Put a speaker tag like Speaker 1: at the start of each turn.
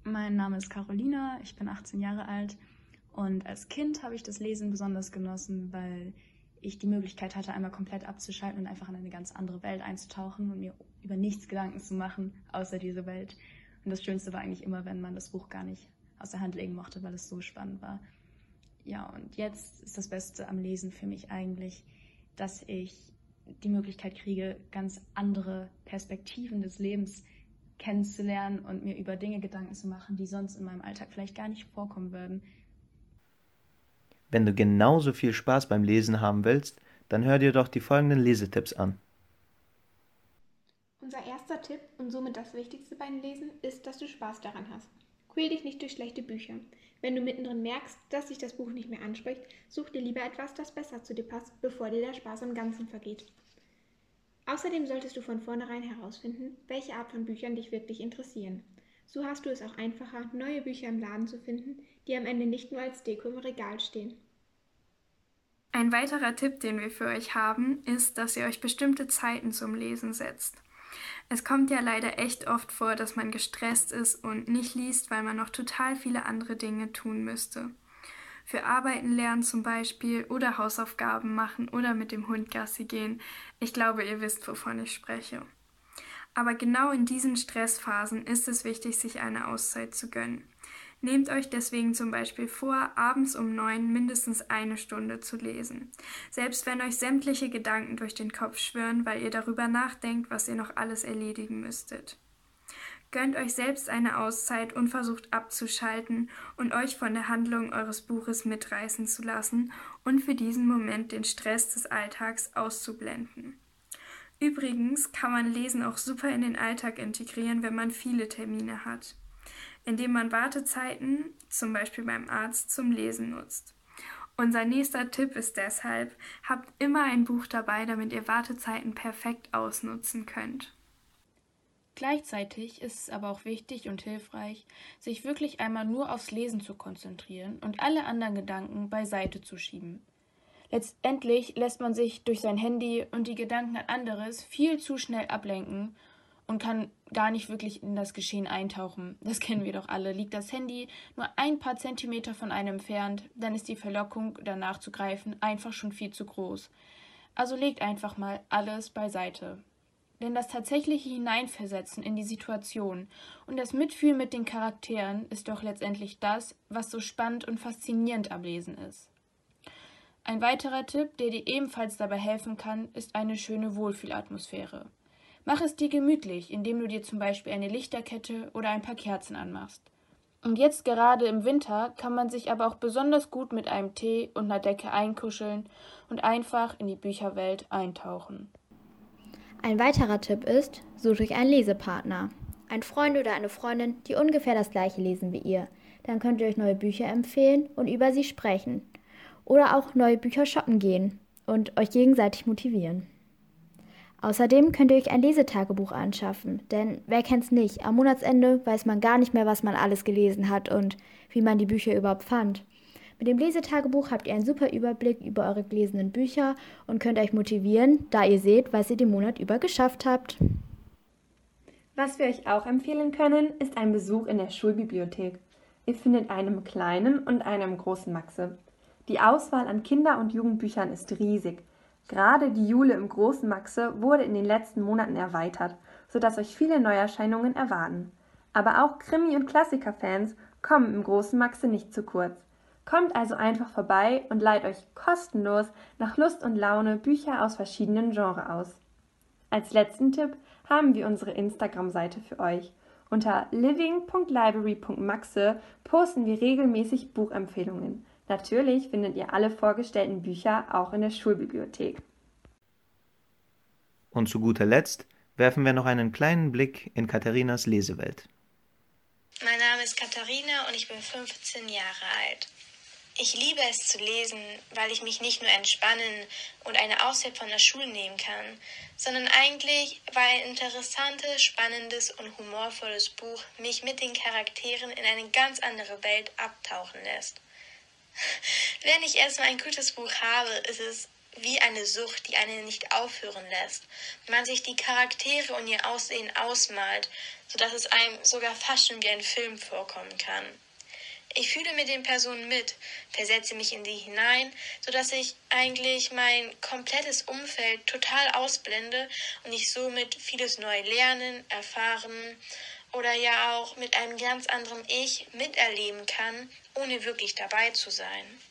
Speaker 1: Mein Name ist Carolina, ich bin 18 Jahre alt und als Kind habe ich das Lesen besonders genossen, weil ich die Möglichkeit hatte, einmal komplett abzuschalten und einfach in eine ganz andere Welt einzutauchen und mir über nichts Gedanken zu machen, außer diese Welt. Und das Schönste war eigentlich immer, wenn man das Buch gar nicht aus der Hand legen mochte, weil es so spannend war. Ja, und jetzt ist das Beste am Lesen für mich eigentlich, dass ich die Möglichkeit kriege, ganz andere Perspektiven des Lebens kennenzulernen und mir über Dinge Gedanken zu machen, die sonst in meinem Alltag vielleicht gar nicht vorkommen würden.
Speaker 2: Wenn du genauso viel Spaß beim Lesen haben willst, dann hör dir doch die folgenden Lesetipps an.
Speaker 3: Unser erster Tipp und somit das Wichtigste beim Lesen ist, dass du Spaß daran hast. Quäl dich nicht durch schlechte Bücher. Wenn du mittendrin merkst, dass dich das Buch nicht mehr anspricht, such dir lieber etwas, das besser zu dir passt, bevor dir der Spaß im Ganzen vergeht. Außerdem solltest du von vornherein herausfinden, welche Art von Büchern dich wirklich interessieren. So hast du es auch einfacher, neue Bücher im Laden zu finden, die am Ende nicht nur als Deko im Regal stehen.
Speaker 4: Ein weiterer Tipp, den wir für euch haben, ist, dass ihr euch bestimmte Zeiten zum Lesen setzt. Es kommt ja leider echt oft vor, dass man gestresst ist und nicht liest, weil man noch total viele andere Dinge tun müsste. Für Arbeiten lernen zum Beispiel oder Hausaufgaben machen oder mit dem Hund Gassi gehen. Ich glaube, ihr wisst, wovon ich spreche. Aber genau in diesen Stressphasen ist es wichtig, sich eine Auszeit zu gönnen. Nehmt euch deswegen zum Beispiel vor, abends um 9 mindestens 1 Stunde zu lesen. Selbst wenn euch sämtliche Gedanken durch den Kopf schwirren, weil ihr darüber nachdenkt, was ihr noch alles erledigen müsstet. Gönnt euch selbst eine Auszeit und versucht abzuschalten und euch von der Handlung eures Buches mitreißen zu lassen und für diesen Moment den Stress des Alltags auszublenden. Übrigens kann man Lesen auch super in den Alltag integrieren, wenn man viele Termine hat, indem man Wartezeiten, zum Beispiel beim Arzt, zum Lesen nutzt. Unser nächster Tipp ist deshalb, habt immer ein Buch dabei, damit ihr Wartezeiten perfekt ausnutzen könnt.
Speaker 1: Gleichzeitig ist es aber auch wichtig und hilfreich, sich wirklich einmal nur aufs Lesen zu konzentrieren und alle anderen Gedanken beiseite zu schieben. Letztendlich lässt man sich durch sein Handy und die Gedanken an anderes viel zu schnell ablenken und kann gar nicht wirklich in das Geschehen eintauchen. Das kennen wir doch alle. Liegt das Handy nur ein paar Zentimeter von einem entfernt, dann ist die Verlockung, danach zu greifen, einfach schon viel zu groß. Also legt einfach mal alles beiseite. Denn das tatsächliche Hineinversetzen in die Situation und das Mitfühlen mit den Charakteren ist doch letztendlich das, was so spannend und faszinierend am Lesen ist. Ein weiterer Tipp, der dir ebenfalls dabei helfen kann, ist eine schöne Wohlfühlatmosphäre. Mach es dir gemütlich, indem du dir zum Beispiel eine Lichterkette oder ein paar Kerzen anmachst. Und jetzt gerade im Winter kann man sich aber auch besonders gut mit einem Tee und einer Decke einkuscheln und einfach in die Bücherwelt eintauchen.
Speaker 5: Ein weiterer Tipp ist, sucht euch einen Lesepartner. Ein Freund oder eine Freundin, die ungefähr das gleiche lesen wie ihr. Dann könnt ihr euch neue Bücher empfehlen und über sie sprechen. Oder auch neue Bücher shoppen gehen und euch gegenseitig motivieren. Außerdem könnt ihr euch ein Lesetagebuch anschaffen, denn wer kennt's nicht, am Monatsende weiß man gar nicht mehr, was man alles gelesen hat und wie man die Bücher überhaupt fand. Mit dem Lesetagebuch habt ihr einen super Überblick über eure gelesenen Bücher und könnt euch motivieren, da ihr seht, was ihr den Monat über geschafft habt.
Speaker 6: Was wir euch auch empfehlen können, ist ein Besuch in der Schulbibliothek. Ihr findet einen im kleinen und einen im großen Maxe. Die Auswahl an Kinder- und Jugendbüchern ist riesig. Gerade die Jule im großen Maxe wurde in den letzten Monaten erweitert, sodass euch viele Neuerscheinungen erwarten. Aber auch Krimi- und Klassiker-Fans kommen im großen Maxe nicht zu kurz. Kommt also einfach vorbei und leiht euch kostenlos nach Lust und Laune Bücher aus verschiedenen Genres aus. Als letzten Tipp haben wir unsere Instagram-Seite für euch. Unter living.library.maxe posten wir regelmäßig Buchempfehlungen. Natürlich findet ihr alle vorgestellten Bücher auch in der Schulbibliothek.
Speaker 2: Und zu guter Letzt werfen wir noch einen kleinen Blick in Katharinas Lesewelt.
Speaker 7: Mein Name ist Katharina und ich bin 15 Jahre alt. Ich liebe es zu lesen, weil ich mich nicht nur entspannen und eine Auszeit von der Schule nehmen kann, sondern eigentlich, weil ein interessantes, spannendes und humorvolles Buch mich mit den Charakteren in eine ganz andere Welt abtauchen lässt. Wenn ich erstmal ein gutes Buch habe, ist es wie eine Sucht, die einen nicht aufhören lässt. Man sich die Charaktere und ihr Aussehen ausmalt, sodass es einem sogar fast schon wie ein Film vorkommen kann. Ich fühle mit den Personen mit, versetze mich in die hinein, sodass ich eigentlich mein komplettes Umfeld total ausblende und ich somit vieles neu lernen, erfahren oder ja auch mit einem ganz anderen Ich miterleben kann, ohne wirklich dabei zu sein.